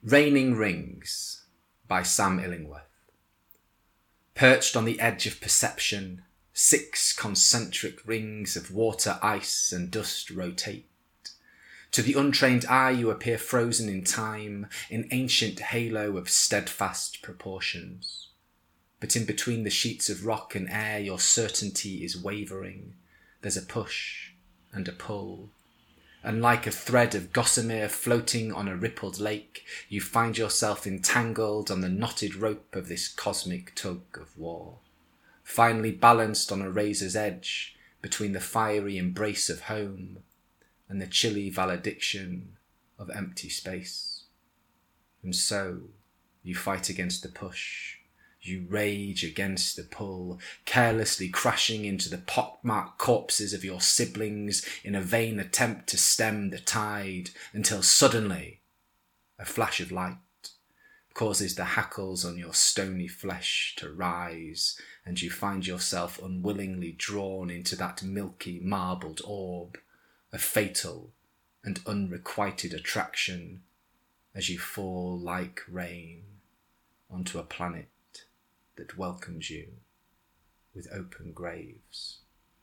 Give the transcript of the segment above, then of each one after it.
Raining Rings by Sam Illingworth. Perched on the edge of perception, 6 concentric rings of water, ice and dust rotate. To the untrained eye you appear frozen in time, in ancient halo of steadfast proportions. But in between the sheets of rock and air your certainty is wavering. There's a push and a pull. And like a thread of gossamer floating on a rippled lake, you find yourself entangled on the knotted rope of this cosmic tug of war, finally balanced on a razor's edge between the fiery embrace of home and the chilly valediction of empty space. And so you fight against the push. You rage against the pull, carelessly crashing into the pockmarked corpses of your siblings in a vain attempt to stem the tide, until suddenly a flash of light causes the hackles on your stony flesh to rise, and you find yourself unwillingly drawn into that milky marbled orb, a fatal and unrequited attraction, as you fall like rain onto a planet that welcomes you with open graves.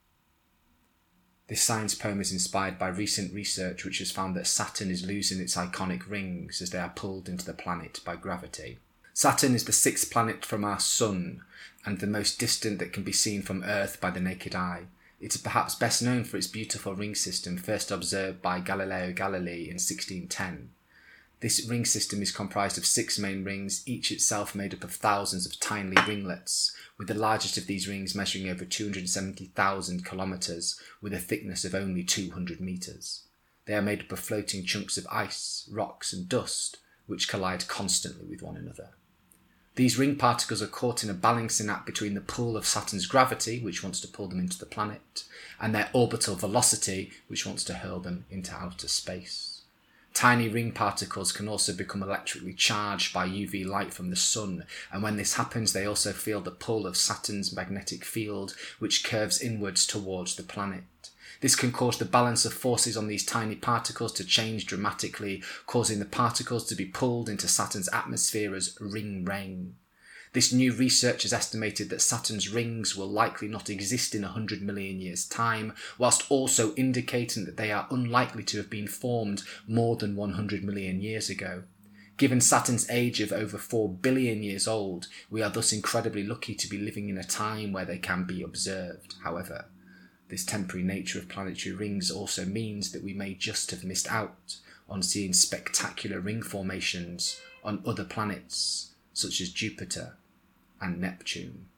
This science poem is inspired by recent research which has found that Saturn is losing its iconic rings as they are pulled into the planet by gravity. Saturn is the 6th planet from our Sun and the most distant that can be seen from Earth by the naked eye. It is perhaps best known for its beautiful ring system first observed by Galileo Galilei in 1610. This ring system is comprised of 6 main rings, each itself made up of thousands of tiny ringlets, with the largest of these rings measuring over 270,000 kilometres with a thickness of only 200 metres. They are made up of floating chunks of ice, rocks and dust, which collide constantly with one another. These ring particles are caught in a balancing act between the pull of Saturn's gravity, which wants to pull them into the planet, and their orbital velocity, which wants to hurl them into outer space. Tiny ring particles can also become electrically charged by UV light from the sun, and when this happens they also feel the pull of Saturn's magnetic field, which curves inwards towards the planet. This can cause the balance of forces on these tiny particles to change dramatically, causing the particles to be pulled into Saturn's atmosphere as ring rain. This new research has estimated that Saturn's rings will likely not exist in 100 million years' time, whilst also indicating that they are unlikely to have been formed more than 100 million years ago. Given Saturn's age of over 4 billion years old, we are thus incredibly lucky to be living in a time where they can be observed. However, this temporary nature of planetary rings also means that we may just have missed out on seeing spectacular ring formations on other planets, such as Jupiter and Neptune.